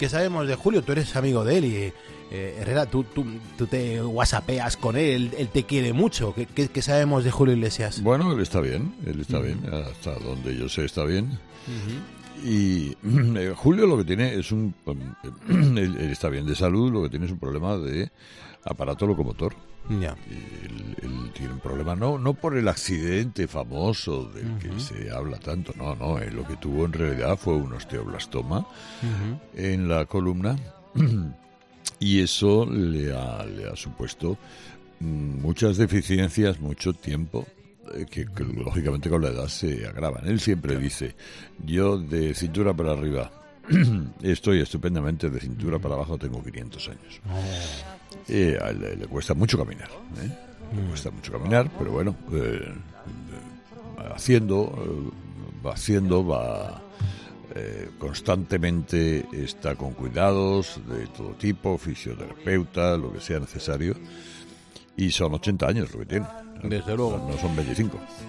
¿Qué sabemos de Julio? Tú eres amigo de él y Herrera, tú te whatsappeas con él, él te quiere mucho. ¿Qué sabemos de Julio Iglesias? Bueno, él está bien, hasta donde yo sé está bien. Y Julio lo que tiene es él está bien de salud, lo que tiene es un problema de aparato locomotor. Ya. Él tiene un problema, no por el accidente famoso del que se habla tanto, no, él lo que tuvo en realidad fue un osteoblastoma en la columna y eso le ha supuesto muchas deficiencias, mucho tiempo, que lógicamente con la edad se agravan. Él siempre dice, yo de cintura para arriba estoy estupendamente, de cintura para abajo tengo 500 años. Le cuesta mucho caminar, le cuesta mucho caminar, pero bueno, va constantemente, está con cuidados de todo tipo, fisioterapeuta, lo que sea necesario, y son 80 años lo que tiene. Desde luego. No son 25.